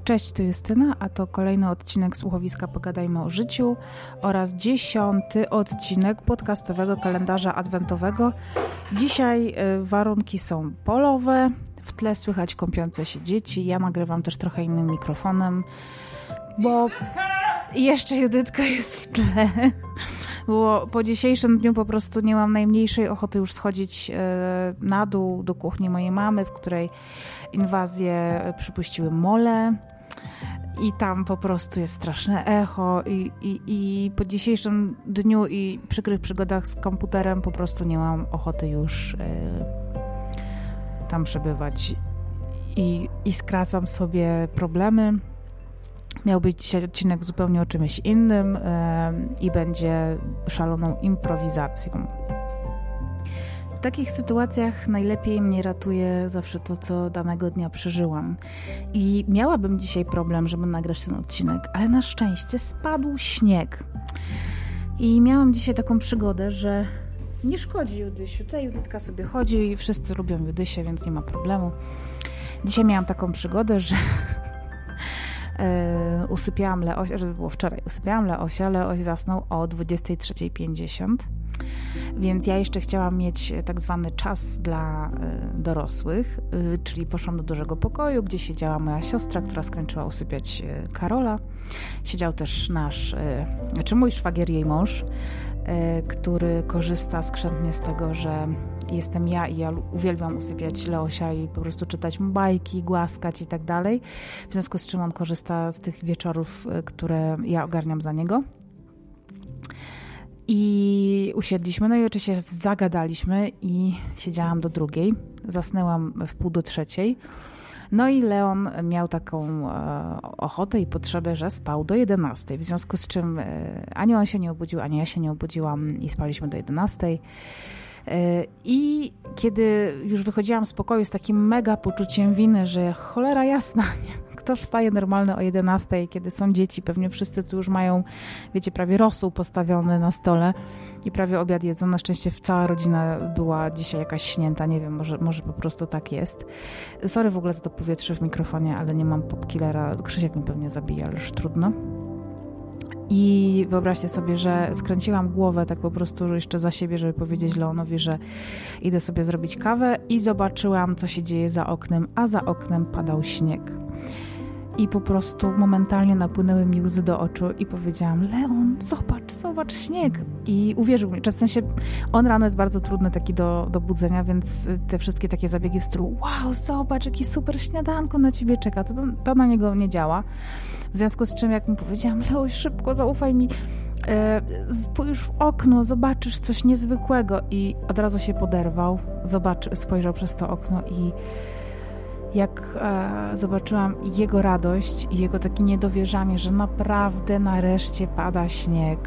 Cześć, tu Justyna, a to kolejny odcinek Słuchowiska Pogadajmy o życiu oraz 10. odcinek podcastowego kalendarza adwentowego. Dzisiaj warunki są polowe, w tle słychać kąpiące się dzieci. Ja nagrywam też trochę innym mikrofonem, bo jeszcze Judytka jest w tle. Bo po dzisiejszym dniu po prostu nie mam najmniejszej ochoty już schodzić na dół do kuchni mojej mamy, w której inwazję przypuściły mole i tam po prostu jest straszne echo i po dzisiejszym dniu i przykrych przygodach z komputerem po prostu nie mam ochoty już tam przebywać i skracam sobie problemy. Miał być dzisiaj odcinek zupełnie o czymś innym i będzie szaloną improwizacją. W takich sytuacjach najlepiej mnie ratuje zawsze to, co danego dnia przeżyłam. I miałabym dzisiaj problem, żeby nagrać ten odcinek, ale na szczęście spadł śnieg. I miałam dzisiaj taką przygodę, że nie szkodzi Judysiu. Tutaj Judytka sobie chodzi i wszyscy lubią Judysię, więc nie ma problemu. Dzisiaj miałam taką przygodę, że usypiałam Leosia, że to było wczoraj, usypiałam Leosia, Leoś zasnął o 23:50, więc ja jeszcze chciałam mieć tak zwany czas dla dorosłych, czyli poszłam do dużego pokoju, gdzie siedziała moja siostra, która skończyła usypiać Karola. Siedział też mój szwagier, jej mąż, który korzysta skrzętnie z tego, że jestem ja i ja uwielbiam usypiać Leosia i po prostu czytać mu bajki, głaskać i tak dalej. W związku z czym on korzysta z tych wieczorów, które ja ogarniam za niego. I usiedliśmy, no i oczywiście zagadaliśmy i siedziałam do 2:00. Zasnęłam w 2:45. No i Leon miał taką ochotę i potrzebę, że spał do 11:00. W związku z czym ani on się nie obudził, ani ja się nie obudziłam i spaliśmy do 11:00. I kiedy już wychodziłam z pokoju z takim mega poczuciem winy, że cholera jasna, nie? Kto wstaje normalny o 11:00, kiedy są dzieci, pewnie wszyscy tu już mają, wiecie, prawie rosół postawiony na stole i prawie obiad jedzą. Na szczęście cała rodzina była dzisiaj jakaś śnięta, nie wiem, może po prostu tak jest. Sorry w ogóle za to powietrze w mikrofonie, ale nie mam popkillera, Krzysiek mi pewnie zabija, ale już trudno. I wyobraźcie sobie, że skręciłam głowę tak po prostu jeszcze za siebie, żeby powiedzieć Leonowi, że idę sobie zrobić kawę i zobaczyłam, co się dzieje za oknem, a za oknem padał śnieg. I po prostu momentalnie napłynęły mi łzy do oczu i powiedziałam: Leon, zobacz śnieg. I uwierzył mi, w sensie on rano jest bardzo trudny taki do budzenia, więc te wszystkie takie zabiegi w stylu wow, zobacz, jaki super śniadanko na ciebie czeka, to na niego nie działa. W związku z czym, jak mu powiedziałam: Leoś, szybko, zaufaj mi, spójrz w okno, zobaczysz coś niezwykłego. I od razu się poderwał, spojrzał przez to okno i jak zobaczyłam jego radość i jego takie niedowierzanie, że naprawdę nareszcie pada śnieg.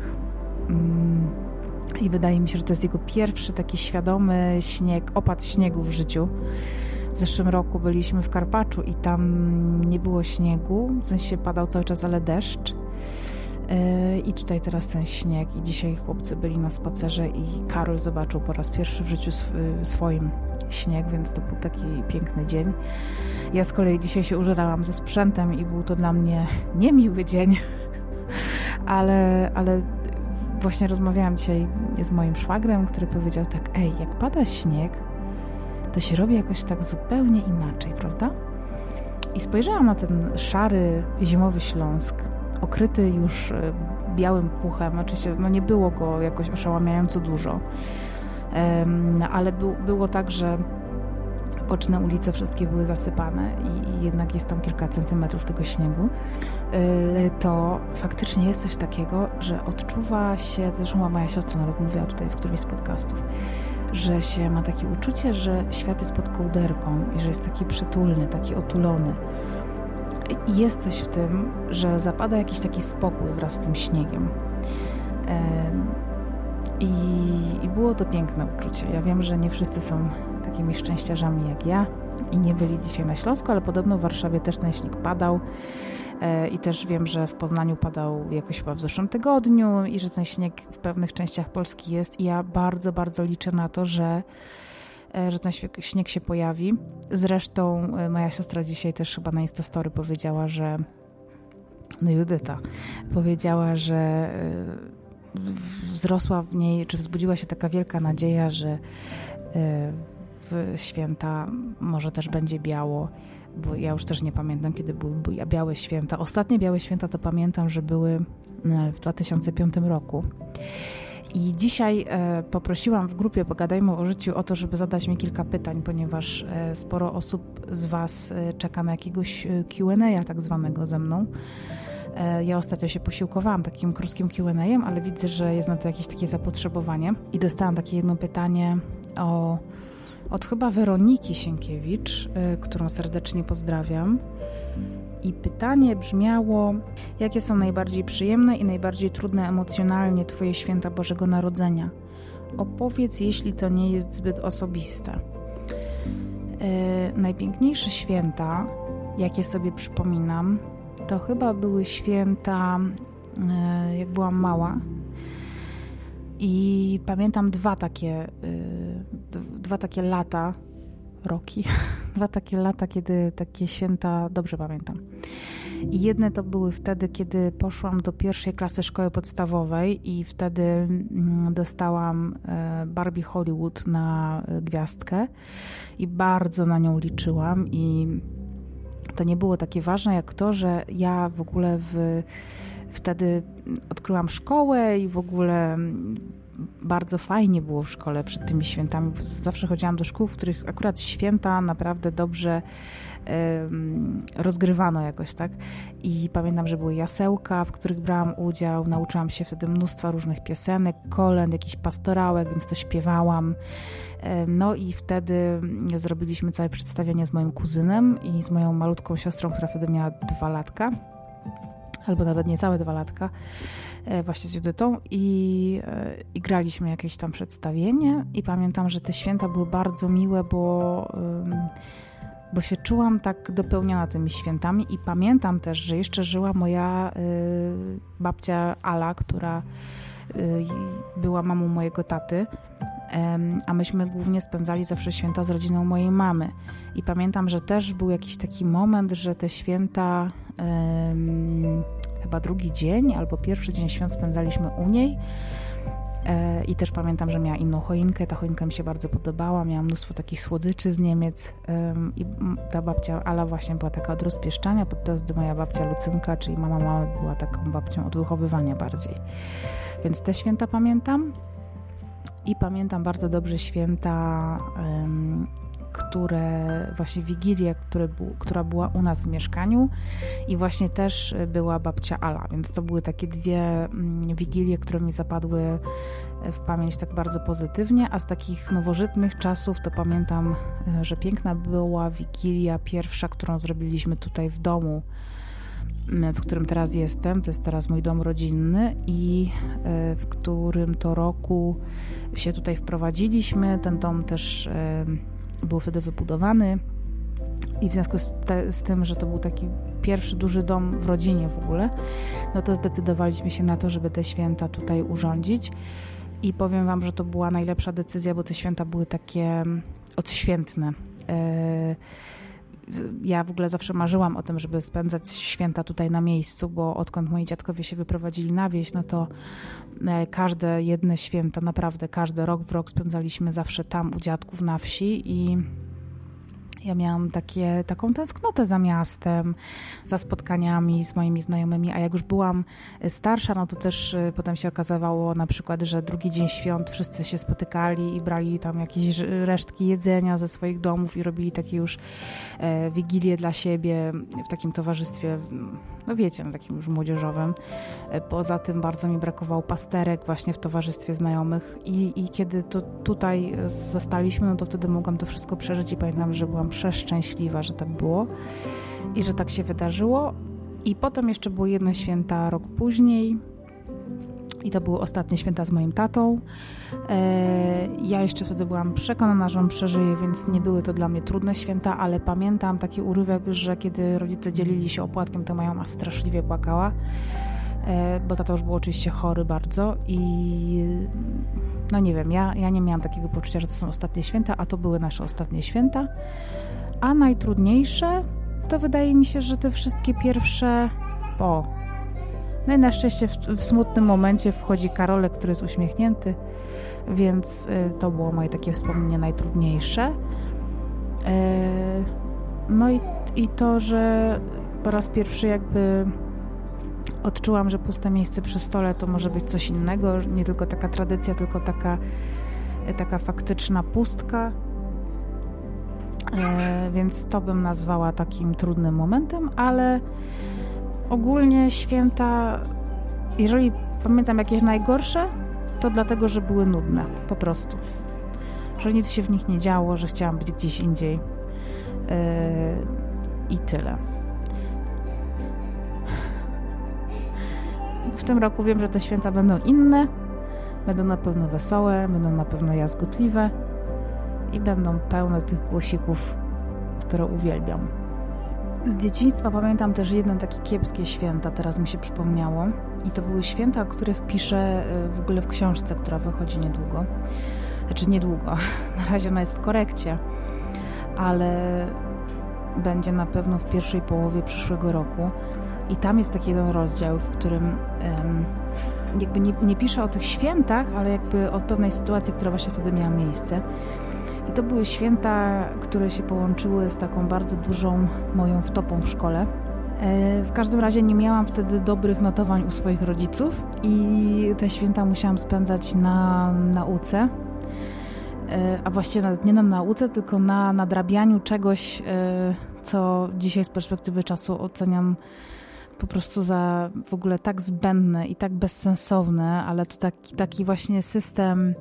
I wydaje mi się, że to jest jego pierwszy taki świadomy opad śniegu w życiu. W zeszłym roku byliśmy w Karpaczu i tam nie było śniegu, w sensie padał cały czas, ale deszcz. I tutaj teraz ten śnieg i dzisiaj chłopcy byli na spacerze i Karol zobaczył po raz pierwszy w życiu swoim śnieg, więc to był taki piękny dzień. Ja z kolei dzisiaj się użerałam ze sprzętem i był to dla mnie niemiły dzień, ale właśnie rozmawiałam dzisiaj z moim szwagrem, który powiedział tak: jak pada śnieg, to się robi jakoś tak zupełnie inaczej, prawda? I spojrzałam na ten szary, zimowy Śląsk, okryty już białym puchem. Oczywiście nie było go jakoś oszałamiająco dużo, ale było tak, że boczne ulice wszystkie były zasypane i jednak jest tam kilka centymetrów tego śniegu. To faktycznie jest coś takiego, że odczuwa się, zresztą moja siostra nawet mówiła tutaj w którymś z podcastów, że się ma takie uczucie, że świat jest pod kołderką i że jest taki przytulny, taki otulony. I jest coś w tym, że zapada jakiś taki spokój wraz z tym śniegiem. I było to piękne uczucie. Ja wiem, że nie wszyscy są takimi szczęściarzami jak ja i nie byli dzisiaj na Śląsku, ale podobno w Warszawie też ten śnieg padał. I też wiem, że w Poznaniu padał jakoś chyba w zeszłym tygodniu i że ten śnieg w pewnych częściach Polski jest. I ja bardzo, bardzo liczę na to, że że ten śnieg się pojawi. Zresztą moja siostra dzisiaj też chyba na Instastory powiedziała, że Judyta powiedziała, że wzrosła w niej, czy wzbudziła się taka wielka nadzieja, że w święta może też będzie biało, bo ja już też nie pamiętam, kiedy były białe święta. Ostatnie białe święta to pamiętam, że były w 2005 roku. I dzisiaj poprosiłam w grupie Pogadajmy o życiu o to, żeby zadać mi kilka pytań, ponieważ sporo osób z Was czeka na jakiegoś Q&A tak zwanego ze mną. Ja ostatnio się posiłkowałam takim krótkim Q&A, ale widzę, że jest na to jakieś takie zapotrzebowanie. I dostałam takie jedno pytanie od chyba Weroniki Sienkiewicz, którą serdecznie pozdrawiam. I pytanie brzmiało: jakie są najbardziej przyjemne i najbardziej trudne emocjonalnie Twoje święta Bożego Narodzenia? Opowiedz, jeśli to nie jest zbyt osobiste. Najpiękniejsze święta, jakie sobie przypominam, to chyba były święta, jak byłam mała. I pamiętam dwa takie lata, dwa takie lata, kiedy takie święta dobrze pamiętam. I jedne to były wtedy, kiedy poszłam do pierwszej klasy szkoły podstawowej i wtedy dostałam Barbie Hollywood na gwiazdkę i bardzo na nią liczyłam i to nie było takie ważne jak to, że ja w ogóle wtedy odkryłam szkołę i w ogóle bardzo fajnie było w szkole przed tymi świętami. Zawsze chodziłam do szkół, w których akurat święta naprawdę dobrze rozgrywano jakoś, tak? I pamiętam, że były jasełka, w których brałam udział. Nauczyłam się wtedy mnóstwa różnych piosenek, kolęd, jakichś pastorałek, więc to śpiewałam. No i wtedy zrobiliśmy całe przedstawienie z moim kuzynem i z moją malutką siostrą, która wtedy miała 2 latka. Albo nawet niecałe 2 latka, właśnie z Judytą i graliśmy jakieś tam przedstawienie i pamiętam, że te święta były bardzo miłe, bo się czułam tak dopełniona tymi świętami i pamiętam też, że jeszcze żyła moja babcia Ala, która była mamą mojego taty, a myśmy głównie spędzali zawsze święta z rodziną mojej mamy. I pamiętam, że też był jakiś taki moment, że te święta, chyba drugi dzień albo pierwszy dzień świąt spędzaliśmy u niej. I też pamiętam, że miała inną choinkę. Ta choinka mi się bardzo podobała. Miała mnóstwo takich słodyczy z Niemiec. I ta babcia Ala właśnie była taka od rozpieszczania, podczas gdy moja babcia Lucynka, czyli mama była taką babcią od wychowywania bardziej. Więc te święta pamiętam. I pamiętam bardzo dobrze święta, właśnie Wigilię, która była u nas w mieszkaniu i właśnie też była babcia Ala, więc to były takie 2 Wigilie, które mi zapadły w pamięć tak bardzo pozytywnie, a z takich nowożytnych czasów to pamiętam, że piękna była Wigilia pierwsza, którą zrobiliśmy tutaj w domu, w którym teraz jestem. To jest teraz mój dom rodzinny i w którym to roku się tutaj wprowadziliśmy. Ten dom też był wtedy wybudowany i w związku z tym, że to był taki pierwszy duży dom w rodzinie w ogóle, no to zdecydowaliśmy się na to, żeby te święta tutaj urządzić i powiem Wam, że to była najlepsza decyzja, bo te święta były takie odświętne. Ja w ogóle zawsze marzyłam o tym, żeby spędzać święta tutaj na miejscu, bo odkąd moi dziadkowie się wyprowadzili na wieś, no to każde jedne święta, naprawdę każdy rok w rok spędzaliśmy zawsze tam u dziadków na wsi i ja miałam taką tęsknotę za miastem, za spotkaniami z moimi znajomymi, a jak już byłam starsza, no to też potem się okazywało na przykład, że drugi dzień świąt wszyscy się spotykali i brali tam jakieś resztki jedzenia ze swoich domów i robili takie już wigilie dla siebie w takim towarzystwie, no wiecie, takim już młodzieżowym. Poza tym bardzo mi brakowało pasterek właśnie w towarzystwie znajomych i kiedy to tutaj zostaliśmy, no to wtedy mogłam to wszystko przeżyć i pamiętam, że byłam przeszczęśliwa, że tak było i że tak się wydarzyło. I potem jeszcze było jedno święta rok później i to były ostatnie święta z moim tatą. Ja jeszcze wtedy byłam przekonana, że on przeżyje, więc nie były to dla mnie trudne święta, ale pamiętam taki urywek, że kiedy rodzice dzielili się opłatkiem, to moja mama straszliwie płakała, bo tata już był oczywiście chory bardzo i no nie wiem, ja nie miałam takiego poczucia, że to są ostatnie święta, a to były nasze ostatnie święta. A najtrudniejsze to wydaje mi się, że te wszystkie pierwsze No i na szczęście w smutnym momencie wchodzi Karolek, który jest uśmiechnięty, więc to było moje takie wspomnienie najtrudniejsze. No i to, że po raz pierwszy jakby odczułam, że puste miejsce przy stole to może być coś innego, nie tylko taka tradycja, tylko taka faktyczna pustka. Więc to bym nazwała takim trudnym momentem, ale ogólnie święta, jeżeli pamiętam jakieś najgorsze, to dlatego, że były nudne, po prostu. Że nic się w nich nie działo, że chciałam być gdzieś indziej i tyle. W tym roku wiem, że te święta będą inne, będą na pewno wesołe, będą na pewno jazgotliwe i będą pełne tych głosików, które uwielbiam. Z dzieciństwa pamiętam też jedno takie kiepskie święta, teraz mi się przypomniało. I to były święta, o których piszę w ogóle w książce, która wychodzi niedługo. Znaczy niedługo, na razie ona jest w korekcie, ale będzie na pewno w pierwszej połowie przyszłego roku. I tam jest taki jeden rozdział, w którym jakby nie piszę o tych świętach, ale jakby o pewnej sytuacji, która właśnie wtedy miała miejsce. I to były święta, które się połączyły z taką bardzo dużą moją wtopą w szkole. W każdym razie nie miałam wtedy dobrych notowań u swoich rodziców i te święta musiałam spędzać na nauce. A właściwie nawet nie na nauce, tylko na nadrabianiu czegoś, co dzisiaj z perspektywy czasu oceniam po prostu za w ogóle tak zbędne i tak bezsensowne, ale to taki właśnie system,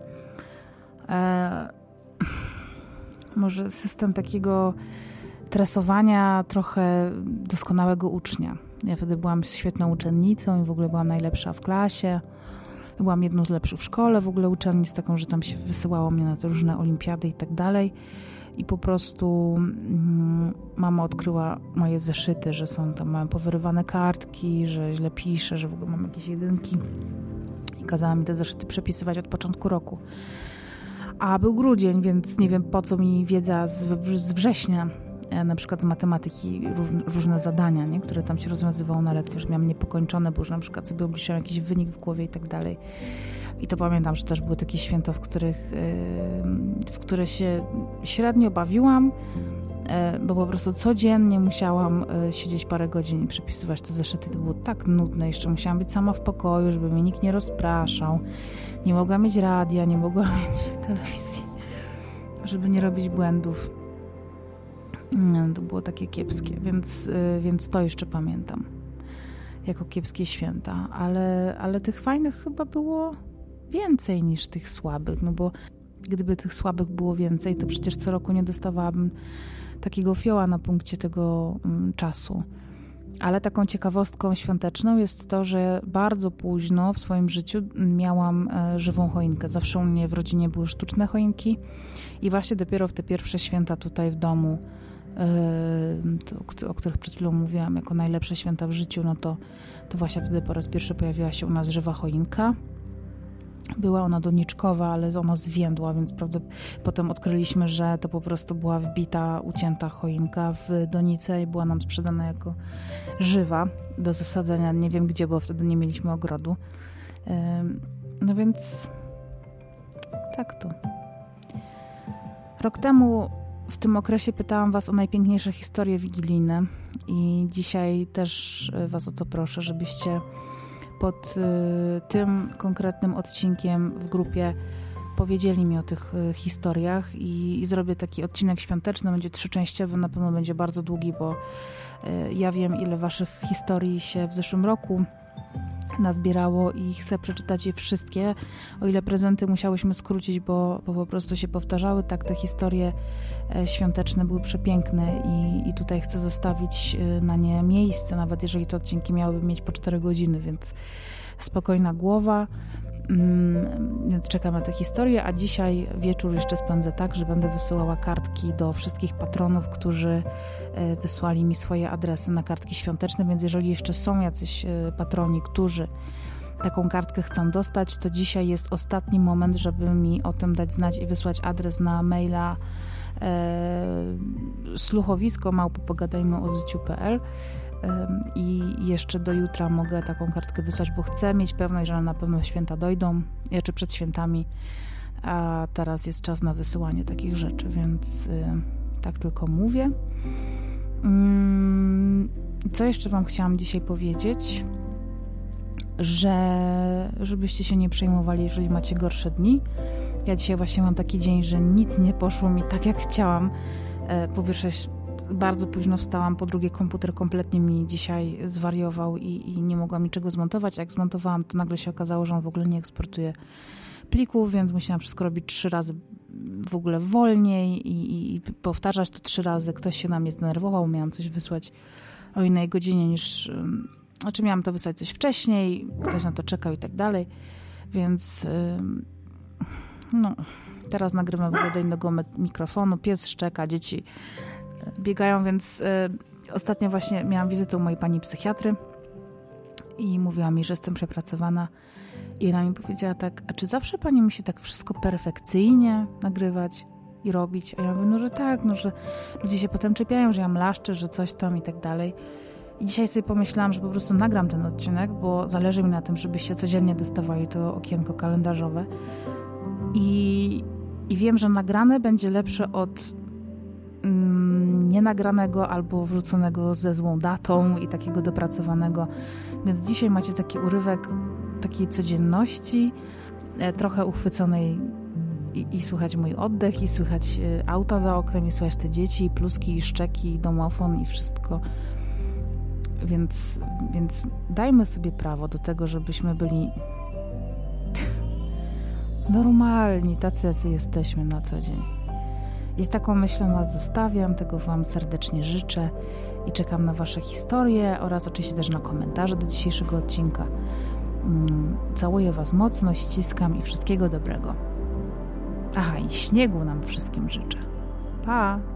może system takiego tresowania trochę doskonałego ucznia. Ja wtedy byłam świetną uczennicą i w ogóle byłam najlepsza w klasie. Byłam jedną z lepszych w szkole, w ogóle uczennic, taką, że tam się wysyłało mnie na te różne olimpiady i tak dalej. I po prostu mama odkryła moje zeszyty, że są tam, mam powyrywane kartki, że źle piszę, że w ogóle mam jakieś jedynki. I kazała mi te zeszyty przepisywać od początku roku. A był grudzień, więc nie wiem po co mi wiedza z września, na przykład z matematyki, różne zadania, nie? Które tam się rozwiązywało na lekcjach, że miałam niepokończone, bo już na przykład sobie obliczałam jakiś wynik w głowie i tak dalej. I to pamiętam, że też były takie święta, w które się średnio bawiłam, bo po prostu codziennie musiałam siedzieć parę godzin i przepisywać te zeszyty. To było tak nudne. Jeszcze musiałam być sama w pokoju, żeby mnie nikt nie rozpraszał. Nie mogłam mieć radia, nie mogłam mieć telewizji, żeby nie robić błędów. To było takie kiepskie, więc to jeszcze pamiętam jako kiepskie święta. Ale tych fajnych chyba było więcej niż tych słabych, no bo gdyby tych słabych było więcej, to przecież co roku nie dostawałabym takiego fioła na punkcie tego czasu. Ale taką ciekawostką świąteczną jest to, że bardzo późno w swoim życiu miałam żywą choinkę. Zawsze u mnie w rodzinie były sztuczne choinki i właśnie dopiero w te pierwsze święta tutaj w domu, o których przed chwilą mówiłam jako najlepsze święta w życiu, no to właśnie wtedy po raz pierwszy pojawiła się u nas żywa choinka. Była ona doniczkowa, ale ona zwiędła, więc potem odkryliśmy, że to po prostu była wbita, ucięta choinka w donicę i była nam sprzedana jako żywa do zasadzenia. Nie wiem gdzie, bo wtedy nie mieliśmy ogrodu. No więc tak to. Rok temu w tym okresie pytałam was o najpiękniejsze historie wigilijne i dzisiaj też was o to proszę, żebyście pod tym konkretnym odcinkiem w grupie powiedzieli mi o tych historiach i zrobię taki odcinek świąteczny, będzie 3-częściowy, na pewno będzie bardzo długi, bo ja wiem, ile waszych historii się w zeszłym roku nazbierało i chcę przeczytać je wszystkie, o ile prezenty musiałyśmy skrócić, bo po prostu się powtarzały, tak te historie świąteczne były przepiękne i tutaj chcę zostawić na nie miejsce, nawet jeżeli te odcinki miałyby mieć po 4 godziny, więc spokojna głowa, więc czekam na te historie, a dzisiaj wieczór jeszcze spędzę tak, że będę wysyłała kartki do wszystkich patronów, którzy wysłali mi swoje adresy na kartki świąteczne, więc jeżeli jeszcze są jacyś patroni, którzy taką kartkę chcą dostać, to dzisiaj jest ostatni moment, żeby mi o tym dać znać i wysłać adres na maila sluchowisko@pogadajmyozyciu.pl i jeszcze do jutra mogę taką kartkę wysłać, bo chcę mieć pewność, że na pewno święta dojdą, czy przed świętami, a teraz jest czas na wysyłanie takich rzeczy, więc tak tylko mówię. Co jeszcze wam chciałam dzisiaj powiedzieć? Żebyście się nie przejmowali, jeżeli macie gorsze dni. Ja dzisiaj właśnie mam taki dzień, że nic nie poszło mi tak, jak chciałam. Po pierwsze, bardzo późno wstałam, po drugie, komputer kompletnie mi dzisiaj zwariował i nie mogłam niczego zmontować. Jak zmontowałam, to nagle się okazało, że on w ogóle nie eksportuje plików, więc musiałam wszystko robić 3 razy w ogóle wolniej i powtarzać to 3 razy. Ktoś się na mnie zdenerwował, miałam coś wysłać o innej godzinie niż... Znaczy miałam to wysłać coś wcześniej, ktoś na to czekał i tak dalej, więc teraz nagrywam w ogóle do innego mikrofonu, pies szczeka, dzieci biegają, więc ostatnio właśnie miałam wizytę u mojej pani psychiatry i mówiła mi, że jestem przepracowana i ona mi powiedziała tak, a czy zawsze pani musi tak wszystko perfekcyjnie nagrywać i robić? A ja mówię, że tak, że ludzie się potem czepiają, że ja mlaszczę, że coś tam i tak dalej. I dzisiaj sobie pomyślałam, że po prostu nagram ten odcinek, bo zależy mi na tym, żebyście codziennie dostawali to okienko kalendarzowe. I wiem, że nagrane będzie lepsze od nienagranego albo wrzuconego ze złą datą i takiego dopracowanego. Więc dzisiaj macie taki urywek takiej codzienności, trochę uchwyconej i słychać mój oddech, i słychać auta za oknem, i słychać te dzieci, i pluski, i szczeki, i domofon, i wszystko. Więc dajmy sobie prawo do tego, żebyśmy byli normalni, tacy, jacy jesteśmy na co dzień. I z taką myślą was zostawiam, tego wam serdecznie życzę i czekam na wasze historie oraz oczywiście też na komentarze do dzisiejszego odcinka. Całuję was mocno, ściskam i wszystkiego dobrego. Aha, i śniegu nam wszystkim życzę. Pa!